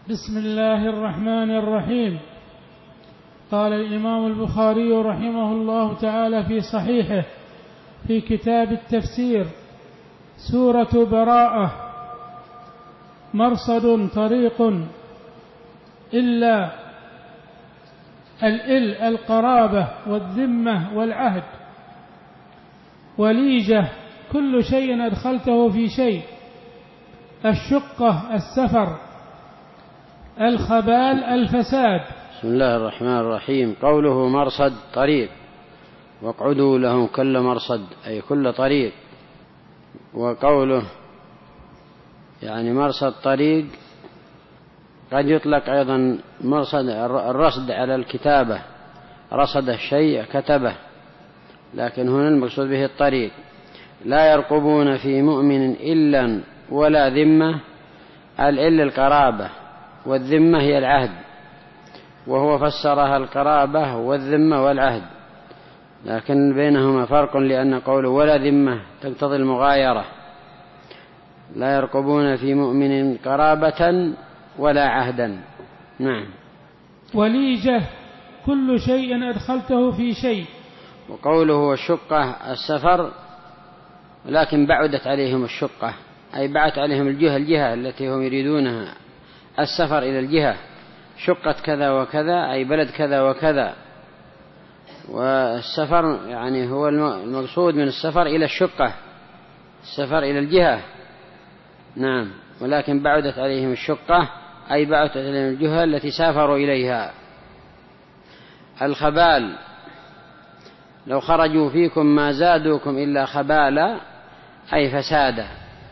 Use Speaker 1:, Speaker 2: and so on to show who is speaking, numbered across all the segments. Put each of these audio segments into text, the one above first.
Speaker 1: بسم الله الرحمن الرحيم. قال الإمام البخاري رحمه الله تعالى في صحيحه في كتاب التفسير: سورة براءة: مرصد طريق إلا القرابة والذمة والعهد، وليجة كل شيء أدخلته في شيء، الشقة السفر، الخبال الفساد.
Speaker 2: بسم الله الرحمن الرحيم. قوله مرصد طريق، واقعدوا لهم كل مرصد أي كل طريق. وقوله يعني مرصد طريق قد يطلق أيضا مرصد الرصد على الكتابة، رصد الشيء كتبه، لكن هنا المقصود به الطريق. لا يرقبون في مؤمن إلا ولا ذمة. الإل القرابة، والذمة هي العهد، وهو فسرها القرابة والذمة والعهد، لكن بينهما فرق، لأن قوله ولا ذمة تقتضي المغايرة. لا يرقبون في مؤمن قرابة ولا عهدا. نعم.
Speaker 1: وليجة كل شيء أدخلته في شيء.
Speaker 2: وقوله الشقة السفر، لكن بعدت عليهم الشقة أي بعدت عليهم الجهة التي هم يريدونها، السفر إلى الجهة، شقة كذا وكذا أي بلد كذا وكذا. والسفر يعني هو المقصود من السفر إلى الشقة، السفر إلى الجهة. نعم. ولكن بعدت عليهم الشقة أي بعدت عليهم الجهة التي سافروا إليها. الخبال: لو خرجوا فيكم ما زادوكم إلا خبالا أي فسادا.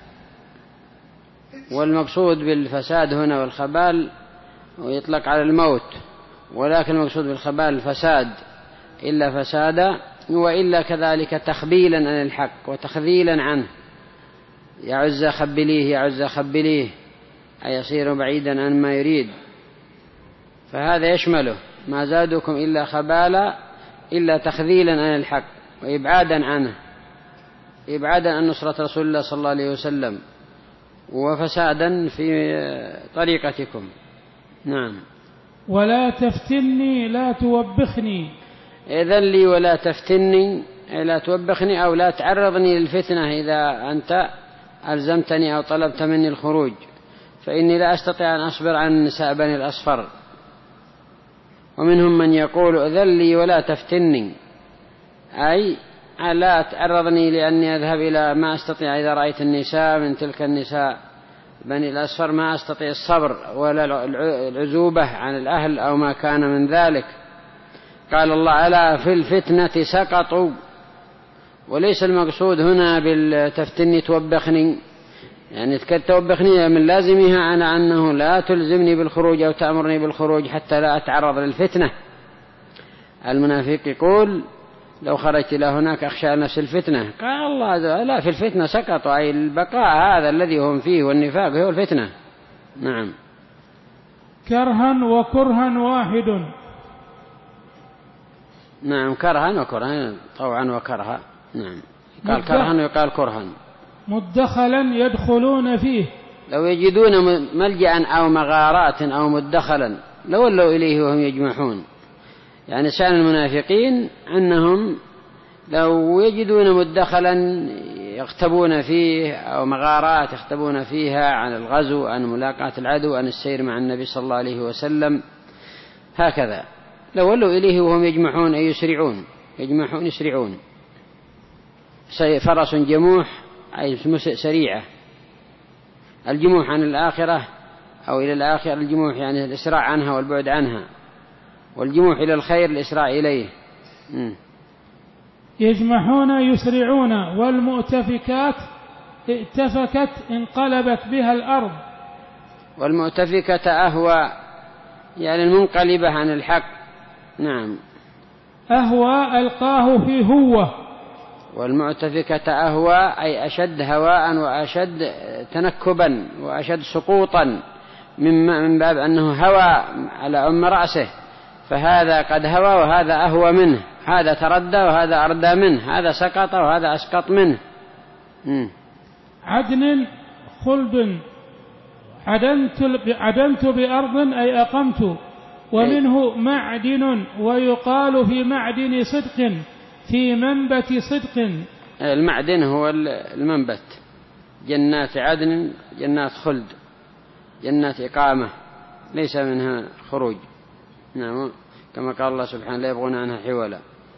Speaker 2: والمقصود بالفساد هنا والخبال ويطلق على الموت، ولكن المقصود بالخبال الفساد، إلا فسادا، وإلا كذلك تخبيلا عن الحق وتخذيلا عنه. يعز خبليه يعز خبليه أي يصير بعيدا عن ما يريد، فهذا يشمله ما زادكم إلا خبالا، إلا تخذيلا عن الحق وإبعادا عنه، إبعادا عن نصرة رسول الله صلى الله عليه وسلم، وفسادا في طريقتكم. نعم.
Speaker 1: ولا تفتني لا توبخني.
Speaker 2: إذن لي ولا تفتني لا توبخني، أو لا تعرضني للفتنة إذا أنت ألزمتني أو طلبت مني الخروج، فإني لا أستطيع أن أصبر عن نساء بني الأصفر. ومنهم من يقول إذن لي ولا تفتني، أي لا تعرضني لأني أذهب إلى ما أستطيع. إذا رأيت النساء من تلك النساء بني الأصفر ما أستطيع الصبر ولا العزوبة عن الأهل أو ما كان من ذلك. قال الله: ألا في الفتنة سقطوا. وليس المقصود هنا بالتفتني توبخني، يعني توبخني من لازمها أنا أنه لا تلزمني بالخروج أو تأمرني بالخروج حتى لا أتعرض للفتنة. المنافق يقول: لو خرجت إلى هناك أخشى نفس الفتنة. قال الله: لا في الفتنة سقطوا، أي البقاء هذا الذي هم فيه والنفاق هو الفتنة. نعم.
Speaker 1: كرها وكرها واحد.
Speaker 2: نعم. كرها وكرها، طوعا وكرها. نعم. قال كرها ويقال كرها.
Speaker 1: مدخلا يدخلون فيه.
Speaker 2: لو يجدون ملجأ أو مغارات أو مدخلا لولوا إليه وهم يجمحون. يعني شأن المنافقين أنهم لو يجدون مدخلا يختبون فيه أو مغارات يختبون فيها عن الغزو، عن ملاقاة العدو، عن السير مع النبي صلى الله عليه وسلم، هكذا لولوا إليه وهم يجمحون أي يسرعون، يجمحون يسرعون. فرس جموح أي سريعة. الجموح عن الآخرة أو إلى الآخرة، الجموح يعني الإسراع عنها والبعد عنها، والجموح إلى الخير الإسراع إليه.
Speaker 1: يجمحون يسرعون. والمؤتفكات ائتفكت انقلبت بها الأرض.
Speaker 2: والمؤتفكة أهوى يعني المنقلبة عن الحق. نعم.
Speaker 1: أهوى ألقاه في هوة.
Speaker 2: والمؤتفكة أهوى أي أشد هواء وأشد تنكبا وأشد سقوطا، من باب أنه هوى على أم رأسه، فهذا قد هوى وهذا أهوى منه، هذا تردى وهذا أردى منه، هذا سقط وهذا أسقط منه.
Speaker 1: عدن خلد عدمت بأرض أي أقمت. ومنه معدن، ويقال في معدن صدق، في منبت صدق.
Speaker 2: المعدن هو المنبت، جنات عدن، جنات خلد، جنات إقامة ليس منها خروج. نعم، كما قال الله سبحانه لا يبغون عنها حولا.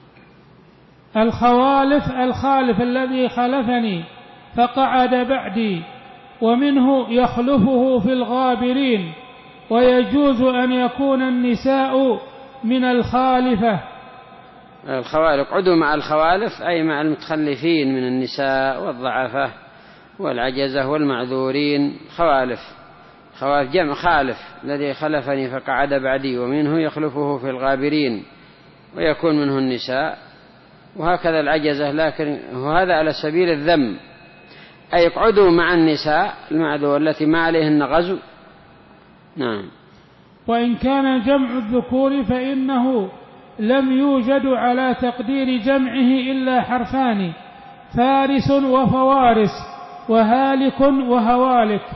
Speaker 1: الخالف الذي خلفني فقعد بعدي. ومنه يخلفه في الغابرين، ويجوز أن يكون النساء من الخالفة.
Speaker 2: الخوالف، اقعدوا مع الخوالف أي مع المتخلفين من النساء والضعفاء والعجزة والمعذورين. خوالف جمع خالف، الذي خلفني فقعد بعدي. ومنه يخلفه في الغابرين، ويكون منه النساء، وهكذا العجزة، لكن هذا على سبيل الذم، أي اقعدوا مع النساء المعذور التي ما عليهن غزو. نعم.
Speaker 1: وإن كان جمع الذكور فإنه لم يوجد على تقدير جمعه إلا حرفان: فارس وفوارس، وهالك وهوالك.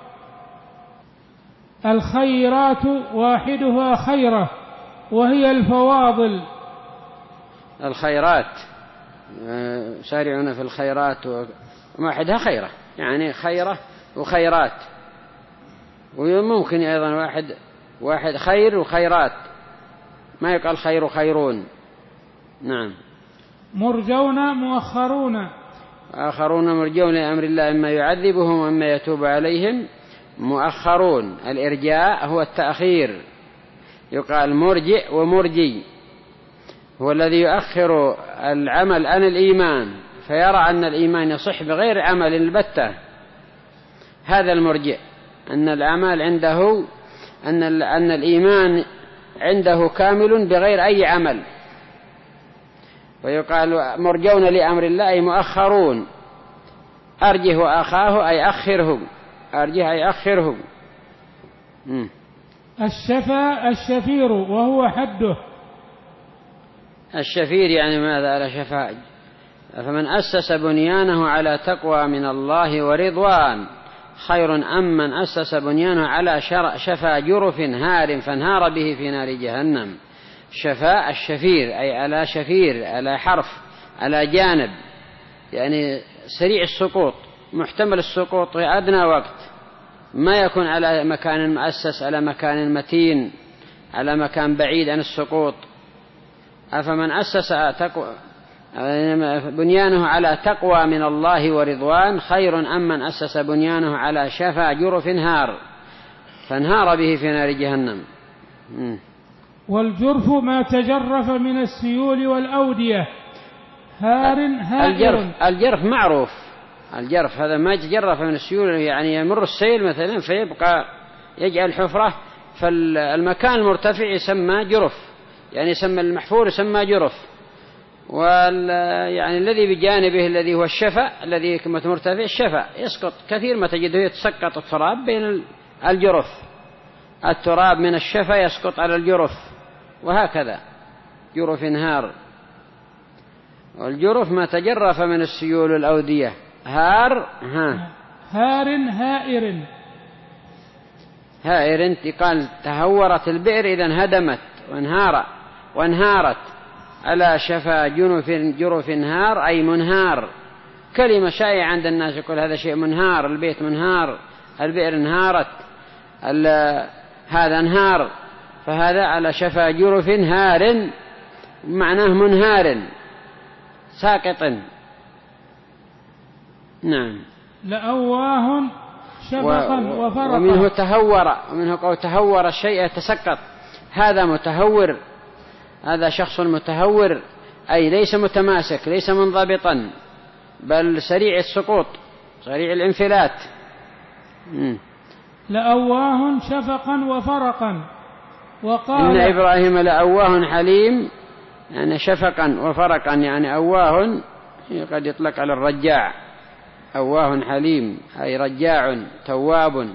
Speaker 1: الخيرات واحدها خيرة، وهي الفواضل.
Speaker 2: الخيرات سارعون في الخيرات، واحدها خيرة، يعني خيرة وخيرات. وممكن أيضا واحد خير وخيرات، ما يقال خير وخيرون. نعم.
Speaker 1: مرجون مؤخرون،
Speaker 2: آخرون مرجون لأمر الله إما يعذبهم وإما يتوب عليهم. مؤخرون، الإرجاء هو التأخير، يقال مرجئ ومرجي، هو الذي يؤخر العمل عن الإيمان فيرى أن الإيمان يصح بغير عمل البتة. هذا المرجئ، أن الأعمال عنده، أن الإيمان عنده كامل بغير أي عمل. ويقال مرجون لأمر الله أي مؤخرون. أرجه أخاه أي أخره، أرجه أي أخره.
Speaker 1: الشفير وهو حده.
Speaker 2: الشفير يعني ماذا؟ على شفاء. فمن أسس بنيانه على تقوى من الله ورضوان خير أم من أسس بنيانه على شفا جرف هار فانهار به في نار جهنم. شفاء الشفير أي على شفير، على حرف، على جانب، يعني سريع السقوط، محتمل السقوط في أدنى وقت، ما يكون على مكان مؤسس، على مكان متين، على مكان بعيد عن السقوط. أفمن أسس بنيانه على تقوى من الله ورضوان خير أم من أسس بنيانه على شفا جرف هار فانهار به في نار جهنم.
Speaker 1: والجرف ما تجرف من السيول والأودية. هائر.
Speaker 2: الجرف معروف، الجرف هذا ما تجرف من السيول، يعني يمر السيل مثلا فيبقى يجعل حفرة، فالمكان المرتفع يسمى جرف، يعني يسمى المحفور يسمى جرف. يعني الذي بجانبه الذي هو الشفا، الذي كما مرتفع الشفا يسقط كثير، ما تجده يتسقط التراب بين الجرف، التراب من الشفا يسقط على الجرف، وهكذا جرف هار. والجرف ما تجرف من السيول الأودية. هائر. قال تهورت البئر إذا هدمت وانهارت على شفا جرف هار أي منهار. كلمة شائعة عند الناس، يقول هذا شيء منهار، البيت منهار، البئر انهارت، هذا انهار، فهذا على شفا جرف هار معناه منهار ساقط. نعم.
Speaker 1: لأواه شفقا وفرقا.
Speaker 2: ومنه قول تهور الشيء يتسقط، هذا متهور، هذا شخص متهور أي ليس متماسك، ليس منضبطا، بل سريع السقوط، سريع الانفلات.
Speaker 1: لأواه شفقا وفرقا. وقال
Speaker 2: إن إبراهيم لأواه حليم، يعني شفقا وفرقا، يعني أواه قد يطلق على الرجاع، أواه حليم أي رجاع تواب.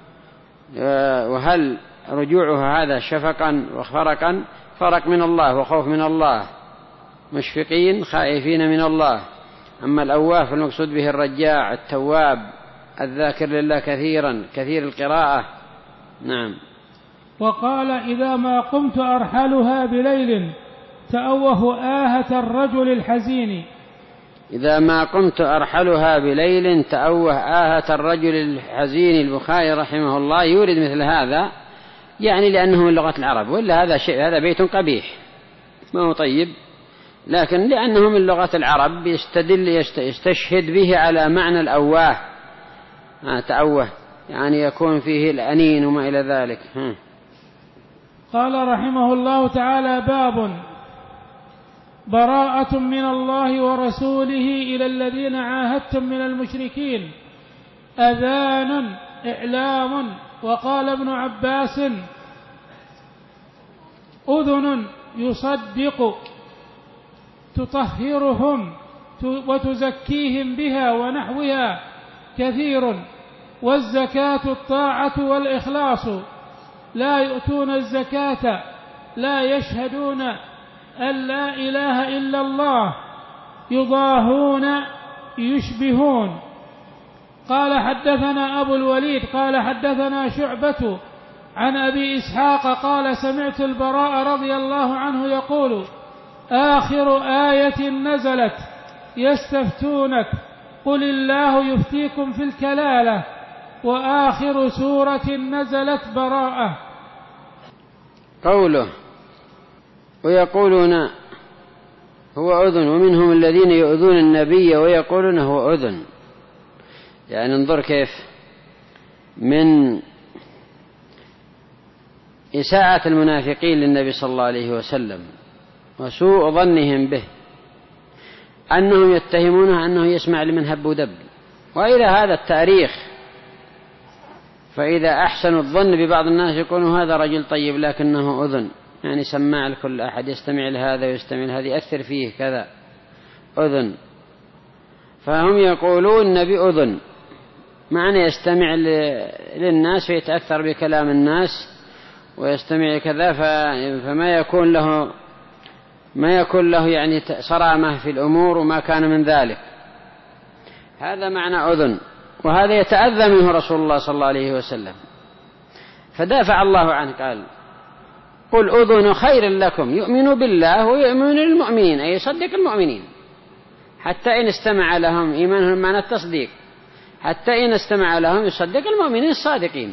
Speaker 2: وهل رجوعها هذا شفقا وفرقا؟ فرق من الله وخوف من الله، مشفقين خائفين من الله. أما الأواه فالمقصود به الرجاع التواب الذاكر لله كثيرا كثير القراءة. نعم.
Speaker 1: وقال إذا ما قمت أرحلها بليل تأوه آهة الرجل الحزين.
Speaker 2: إذا ما قمت أرحلها بليل تأوه آهة الرجل الحزين. البخاري رحمه الله يورد مثل هذا يعني لأنه من لغة العرب، ولا هذا بيت قبيح ما هو طيب، لكن لأنه من لغة العرب يستشهد به على معنى الأواه. تأوه يعني يكون فيه الأنين وما إلى ذلك.
Speaker 1: قال رحمه الله تعالى: باب براءة من الله ورسوله إلى الذين عاهدتم من المشركين أذان إعلام. وقال ابن عباس: أذن يصدق تطهرهم وتزكيهم بها ونحوها كثير. والزكاة الطاعة والإخلاص، لا يؤتون الزكاة لا يشهدون أن لا إله إلا الله يضاهون يشبهون. قال حدثنا أبو الوليد قال حدثنا شعبة عن أبي إسحاق قال سمعت البراء رضي الله عنه يقول: آخر آية نزلت يستفتونك قل الله يفتيكم في الكلالة. وآخر سورة نزلت براءة.
Speaker 2: قوله ويقولون هو أذن ومنهم الذين يؤذون النبي ويقولون هو أذن، يعني انظر كيف من إساءة المنافقين للنبي صلى الله عليه وسلم وسوء ظنهم به أنهم يتهمونه أنه يسمع لمن هب ودب. وإلى هذا التاريخ فإذا أحسنوا الظن ببعض الناس يقولون هذا رجل طيب لكنه أذن، يعني سماع لكل أحد، يستمع لهذا ويستمع لهذا، يأثر فيه كذا، أذن. فهم يقولون النبي أذن، معنى يستمع للناس ويتأثر بكلام الناس ويستمع كذا، فما يكون له يعني صرامة في الأمور وما كان من ذلك. هذا معنى أذن، وهذا يتأذى منه رسول الله صلى الله عليه وسلم، فدافع الله عنه قال: قل أذن خير لكم يؤمن بالله ويؤمن للمؤمنين، أي يصدق المؤمنين حتى إن استمع لهم. إيمانهم معنى التصديق، حتى إن استمع لهم يصدق المؤمنين الصادقين.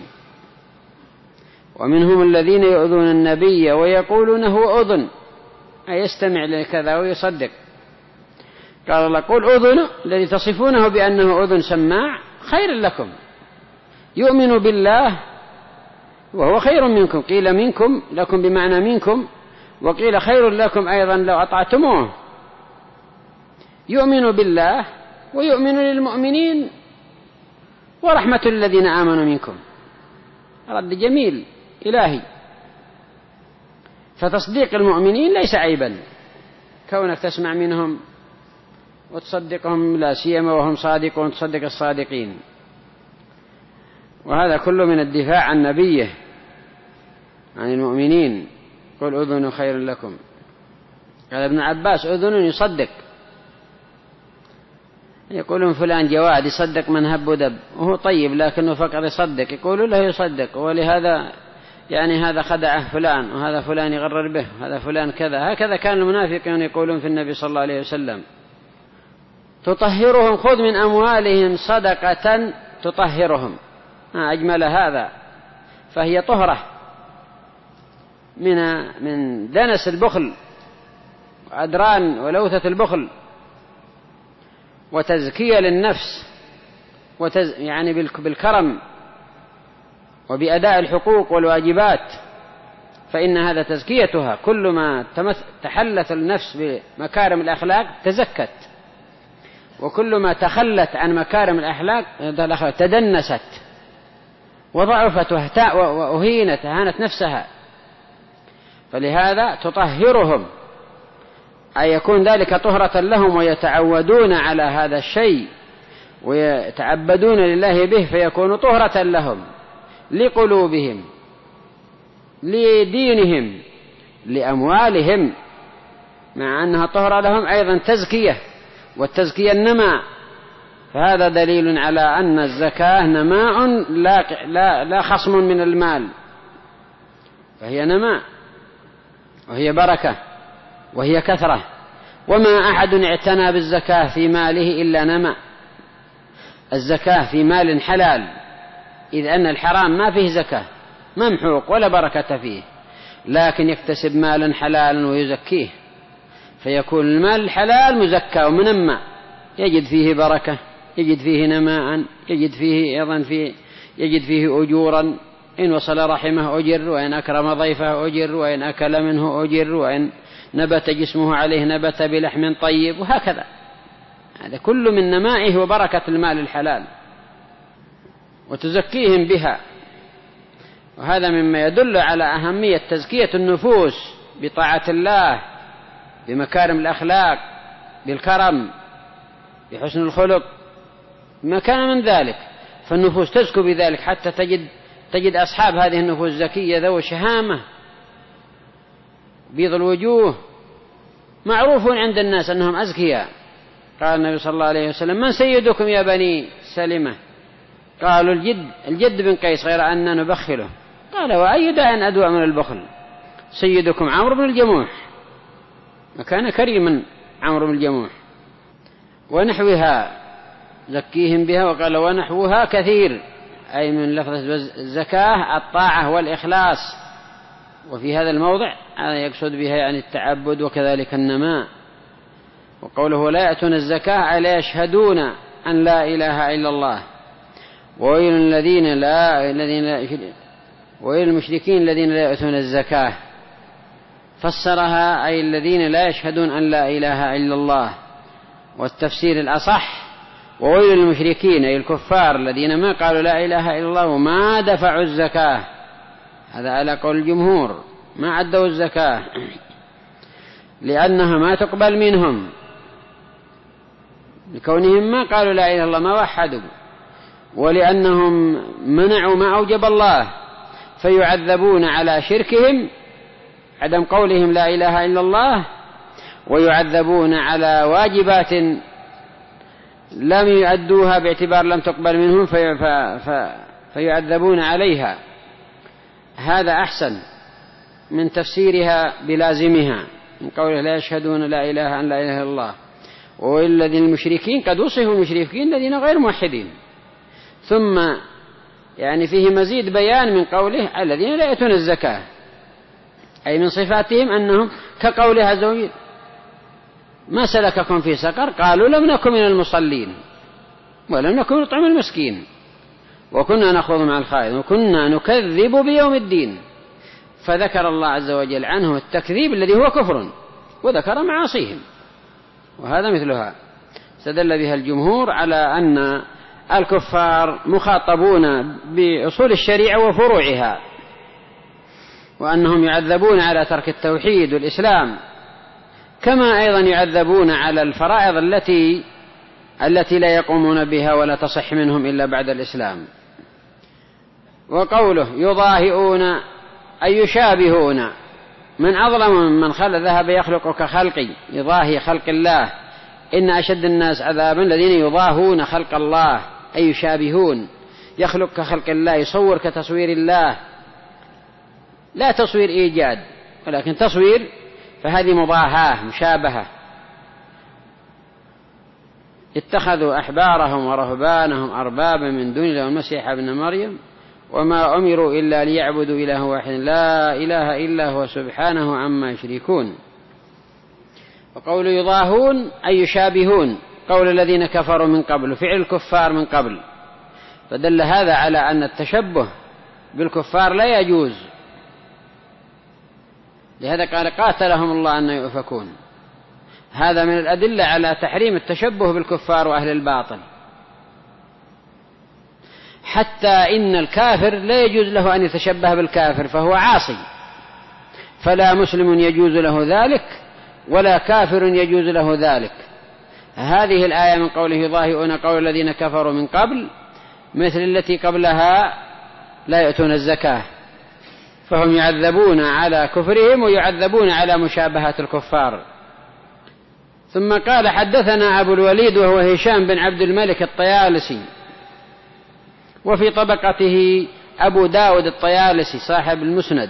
Speaker 2: ومنهم الذين يؤذون النبي ويقولون هو أذن، أي يستمع لكذا ويصدق. قال الله: قل أذن الذي تصفونه بأنه أذن سماع خير لكم يؤمن بالله وهو خير منكم. قيل منكم لكم بمعنى منكم، وقيل خير لكم أيضا لو أطعتموه. يؤمن بالله ويؤمن للمؤمنين ورحمة الذين آمنوا منكم. رد جميل إلهي. فتصديق المؤمنين ليس عيبا، كونك تسمع منهم وتصدقهم، لا سيما وهم صادقون، تصدق الصادقين. وهذا كله من الدفاع عن نبيه عن المؤمنين. قل أذن خير لكم. قال ابن عباس: أذن يصدق. يقولون فلان جواد يصدق من هب ودب، وهو طيب لكنه فقط يصدق، يقولوا له يصدق، ولهذا يعني هذا خدعه فلان، وهذا فلان يغرر به، وهذا فلان كذا. هكذا كان المنافقون يقولون في النبي صلى الله عليه وسلم. تطهرهم، خذ من أموالهم صدقة تطهرهم. أجمل هذا، فهي طهرة من دنس البخل وأدران ولوثة البخل، وتزكية للنفس، يعني بالكرم وبأداء الحقوق والواجبات، فإن هذا تزكيتها. كل ما تحلت النفس بمكارم الأخلاق تزكت، وكل ما تخلت عن مكارم الأخلاق تدنست وضعفت وأهينت، هانت نفسها. فلهذا تطهرهم، أي يكون ذلك طهرة لهم، ويتعودون على هذا الشيء ويتعبدون لله به، فيكون طهرة لهم لقلوبهم، لدينهم، لأموالهم، مع أنها طهرة لهم أيضا تزكية. والتزكية النماء، فهذا دليل على أن الزكاة نماء لا خصم من المال، فهي نماء وهي بركة وهي كثرة، وما أحد اعتنى بالزكاة في ماله إلا نماء. الزكاة في مال حلال، إذ أن الحرام ما فيه زكاة، ممحوق ولا بركة فيه، لكن يكتسب مالا حلالا ويزكيه، فيكون المال الحلال مزكى ومنمى، يجد فيه بركة، يجد فيه نماء، يجد فيه أجورا، إن وصل رحمه أجر، وإن أكرم ضيفه أجر، وإن أكل منه أجر، وإن نبت جسمه عليه نبت بلحم طيب، وهكذا. هذا كل من نمائه وبركة المال الحلال، وتزكيهم بها. وهذا مما يدل على أهمية تزكية النفوس بطاعة الله، بمكارم الأخلاق، بالكرم، بحسن الخلق، ما كان من ذلك، فالنفوس تزكو بذلك، حتى تجد أصحاب هذه النفوس زكية ذو شهامة بيض الوجوه، معروفون عند الناس أنهم أزكياء. قال النبي صلى الله عليه وسلم: من سيدكم يا بني سلمة؟ قالوا: الجد بن قيس، غير أننا نبخله. قال: وأي داء أدوى من البخل؟ سيدكم عمرو بن الجموح، وكان كريما عمرو بن الجموح. ونحوها زكيهم بها. وقال: ونحوها كثير، أي من لفظة الزكاة الطاعة والإخلاص، وفي هذا الموضع يقصد بها يعني التعبد، وكذلك النماء. وقوله لا يأتون الزكاة، ألا يشهدون أن لا إله إلا الله، وويل المشركين الذين لا يأتون الزكاة، فسرها أي الذين لا يشهدون أن لا إله إلا الله. والتفسير الأصح وويل المشركين أي الكفار الذين ما قالوا لا إله إلا الله وما دفعوا الزكاة، هذا على قول الجمهور، ما عدوا الزكاة لأنها ما تقبل منهم، لكونهم ما قالوا لا إله إلا الله، ما وحدوا، ولأنهم منعوا ما أوجب الله، فيعذبون على شركهم، عدم قولهم لا إله إلا الله، ويعذبون على واجبات لم يؤدوها باعتبار لم تقبل منهم، فيعذبون عليها. هذا أحسن من تفسيرها بلازمها، من قوله لا يشهدون لا إله إلا الله. والذين المشركين قد وصفوا المشركين الذين غير موحدين، ثم يعني فيه مزيد بيان من قوله الذين لا يأتون الزكاة، أي من صفاتهم أنهم كقول عز وجل: ما سلككم في سقر؟ قالوا لم نكن من المصلين ولم نكن نطعم المسكين وكنا نخوض مع الخائضين وكنا نكذب بيوم الدين. فذكر الله عز وجل عنه التكذيب الذي هو كفر، وذكر معاصيهم، وهذا مثلها. استدل بها الجمهور على أن الكفار مخاطبون بأصول الشريعة وفروعها، وأنهم يعذبون على ترك التوحيد والإسلام، كما أيضا يعذبون على الفرائض التي لا يقومون بها ولا تصح منهم إلا بعد الإسلام. وقوله يضاهئون أي يشابهون، من أظلم من ذهب يخلق كخلقي، يضاهي خلق الله. إن أشد الناس عذابا الذين يضاهون خلق الله، أي يشابهون، يخلق كخلق الله، يصور كتصوير الله، لا تصوير إيجاد ولكن تصوير، فهذه مضاهاة مشابهة. اتخذوا أحبارهم ورهبانهم أربابا من دون الله والمسيح ابن مريم وما أمروا إلا ليعبدوا إله واحد لا إله إلا هو سبحانه عما يشركون. وقول يضاهون أي يشابهون، قول الذين كفروا من قبل، فعل الكفار من قبل، فدل هذا على أن التشبه بالكفار لا يجوز. لهذا قال قاتلهم الله أن يؤفكون. هذا من الأدلة على تحريم التشبه بالكفار وأهل الباطل. حتى إن الكافر لا يجوز له أن يتشبه بالكافر، فهو عاصي، فلا مسلم يجوز له ذلك ولا كافر يجوز له ذلك. هذه الآية من قوله يضاهئون قول الذين كفروا من قبل مثل التي قبلها لا يأتون الزكاة، فهم يعذبون على كفرهم ويعذبون على مشابهة الكفار. ثم قال حدثنا أبو الوليد وهو هشام بن عبد الملك الطيالسي، وفي طبقته أبو داود الطيالسي صاحب المسند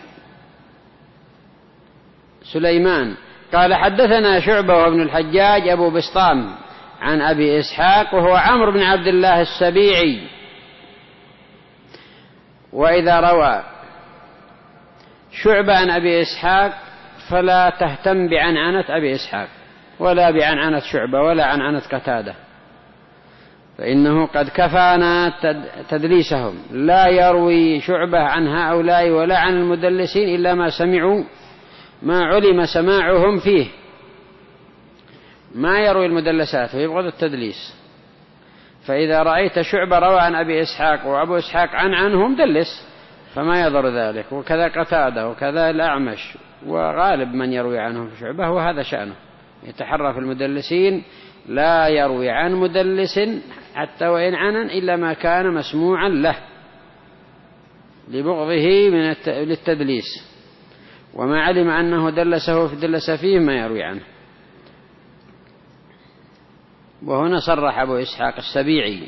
Speaker 2: سليمان. قال حدثنا شعبة وابن الحجاج أبو بسطام عن أبي إسحاق وهو عمرو بن عبد الله السبيعي. وإذا روى شعبة عن أبي إسحاق فلا تهتم بعنعنة أبي إسحاق ولا بعنعنة شعبة ولا عنعنة قتادة، فإنه قد كفانا تدليسهم. لا يروي شعبة عن هؤلاء ولا عن المدلسين إلا ما سمعوا، ما علم سماعهم فيه، ما يروي المدلسات ويبغض التدليس. فإذا رأيت شعبة روى عن أبي إسحاق وأبو إسحاق عنهم دلس، فما يضر ذلك. وكذا قتادة وكذا الأعمش، وغالب من يروي عنهم شعبة وهذا شأنه، يتحرى في المدلسين، لا يروي عن مدلس حتى وإن عنن إلا ما كان مسموعا له لبغضه للتدليس، وما علم أنه دلس فيه ما يروي عنه. وهنا صرح أبو إسحاق السبيعي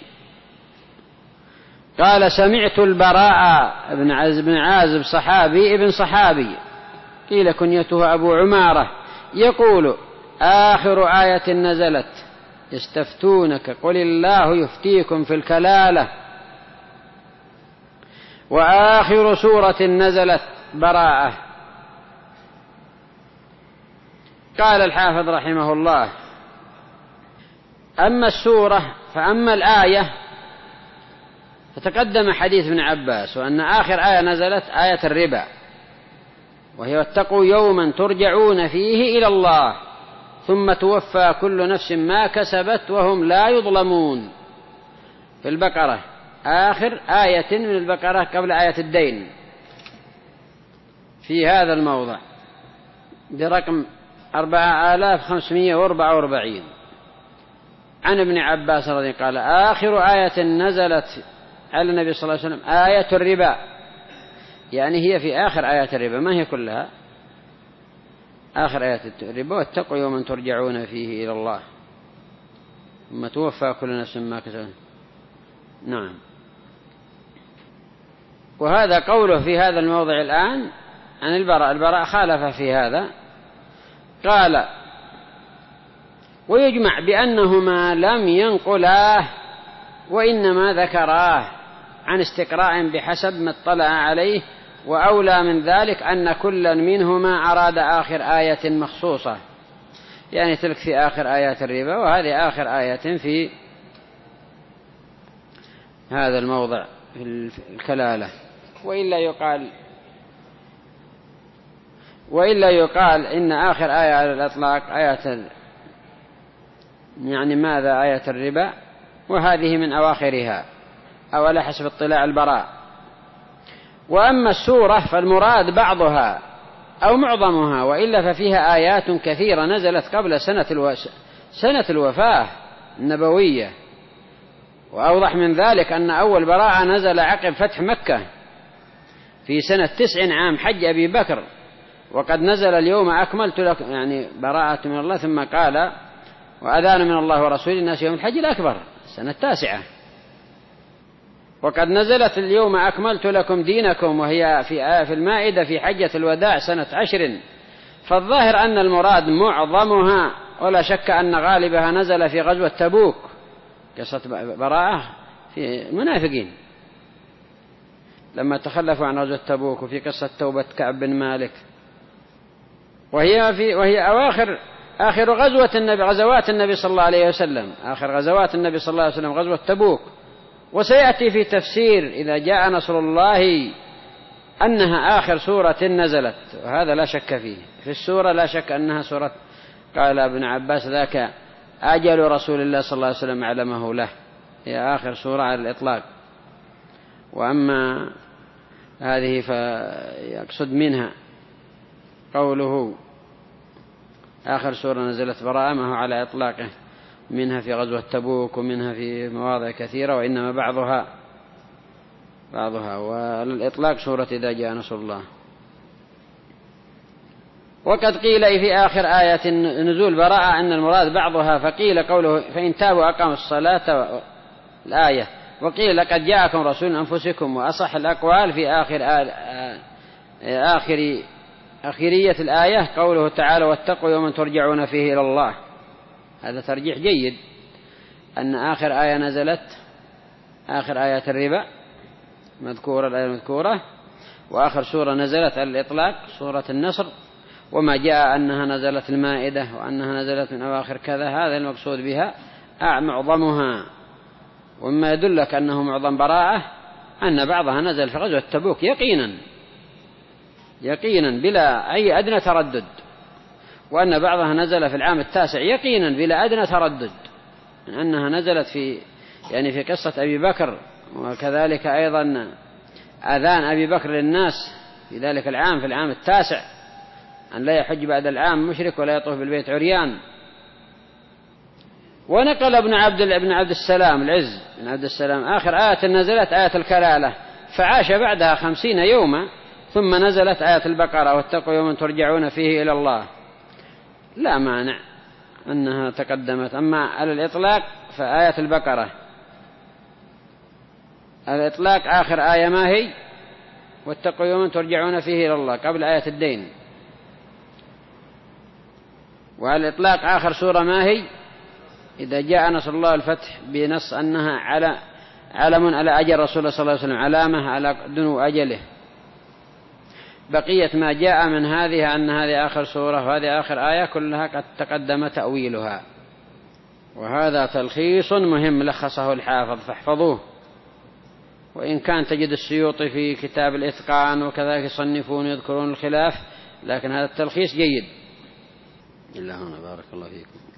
Speaker 2: قال سمعت البراء بن عازب صحابي ابن صحابي قيل كنيته أبو عمارة يقول آخر آية نزلت يستفتونك قل الله يفتيكم في الكلالة، وآخر سورة نزلت براءة. قال الحافظ رحمه الله أما السورة فأما الآية فتقدم حديث ابن عباس وأن آخر آية نزلت آية الربا، وهي واتقوا يوما ترجعون فيه إلى الله ثم توفى كل نفس ما كسبت وهم لا يظلمون. في البقرة آخر آية من البقرة قبل آية الدين في هذا الموضع برقم 4544 عن ابن عباس رضي الله عنه قال آخر آية نزلت على النبي صلى الله عليه وسلم آية الربا، يعني هي في آخر آيات الربا، ما هي كلها، آخر آيات الربا واتقوا يوما ترجعون فيه إلى الله ثم توفى كل نفس ما كسبت. نعم. وهذا قوله في هذا الموضع الآن عن البراء خالف في هذا، قال ويجمع بأنهما لم ينقلاه وإنما ذكراه عن استقراء بحسب ما اطلع عليه، وأولى من ذلك أن كلا منهما أراد آخر آية مخصوصة، يعني تلك في آخر آيات الربا وهذه آخر آية في هذا الموضع في الكلالة. وإلا يقال إن آخر آية على الإطلاق آية يعني ماذا آية الربا، وهذه من أواخرها أو على حسب اطلاع البراء. وأما السورة فالمراد بعضها أو معظمها، وإلا ففيها آيات كثيرة نزلت قبل سنة الوفاة النبوية. وأوضح من ذلك أن أول براءة نزل عقب فتح مكة في سنة 9 عام حج أبي بكر، وقد نزل اليوم أكملت لكم، يعني براءة من الله، ثم قال وأذان من الله ورسوله الناس يوم الحج الأكبر سنة 9. وقد نزلت اليوم أكملت لكم دينكم وهي في المائدة في حجة الوداع سنة 10. فالظاهر أن المراد معظمها، ولا شك أن غالبها نزل في غزوة تبوك، قصة براءة في المنافقين لما تخلفوا عن غزوة تبوك، وفي قصة توبة كعب بن مالك، وهي آخر غزوات النبي صلى الله عليه وسلم، آخر غزوات النبي صلى الله عليه وسلم غزوة تبوك. وسيأتي في تفسير إذا جاء نصر الله أنها آخر سورة نزلت، وهذا لا شك فيه. في السورة لا شك أنها سورة، قال ابن عباس ذاك أجل رسول الله صلى الله عليه وسلم علمه له، هي آخر سورة على الإطلاق. وأما هذه فيقصد منها قوله آخر سورة نزلت براءة، ما هو على إطلاقه، منها في غزوة تبوك ومنها في مواضع كثيرة، وإنما بعضها والإطلاق سورة إذا جاء نصر الله. وقد قيل في آخر آية نزول براءة أن المراد بعضها، فقيل قوله فإن تابوا أقاموا الصلاة الآية، وقيل لقد جاءكم رسول من أنفسكم. وأصح الأقوال في آخرية الآية قوله تعالى واتقوا يوما ترجعون فيه إلى الله. هذا ترجيح جيد، أن آخر آية نزلت آخر آيات الربا مذكورة الآية المذكورة، وآخر سورة نزلت على الإطلاق سورة النصر، وما جاء أنها نزلت المائدة وأنها نزلت من أواخر كذا، هذا المقصود بها معظمها. وما يدلك أنه معظم براءة أن بعضها نزل في غزوة تبوك يقينا بلا أي أدنى تردد، وأن بعضها نزل في العام 9 يقينا بلا أدنى تردد، من أنها نزلت في قصة أبي بكر، وكذلك أيضا أذان أبي بكر للناس في ذلك العام في العام 9 أن لا يحج بعد العام مشرك ولا يطوف بالبيت عريان. ونقل ابن عبد السلام العز بن عبد السلام آخر آية نزلت آية الكلالة، فعاش بعدها 50 يوما ثم نزلت آية البقرة واتقوا يوما ترجعون فيه إلى الله. لا مانع أنها تقدمت. أما على الإطلاق فآية البقرة الإطلاق آخر آية ما هي واتقوا يوما ترجعون فيه إلى الله قبل آية الدين. وعلى الإطلاق آخر سورة ما هي إذا جاء نصر الله الفتح، بنص أنها علم على أجل رسول الله صلى الله عليه وسلم، علامة على دنو أجله. بقية ما جاء من هذه أن هذه آخر سورة وهذه آخر آية كلها قد تقدم تأويلها. وهذا تلخيص مهم لخصه الحافظ فاحفظوه. وإن كان تجد السيوطي في كتاب الإتقان وكذلك يصنفون يذكرون الخلاف، لكن هذا التلخيص جيد. إلا هنا بارك الله فيكم.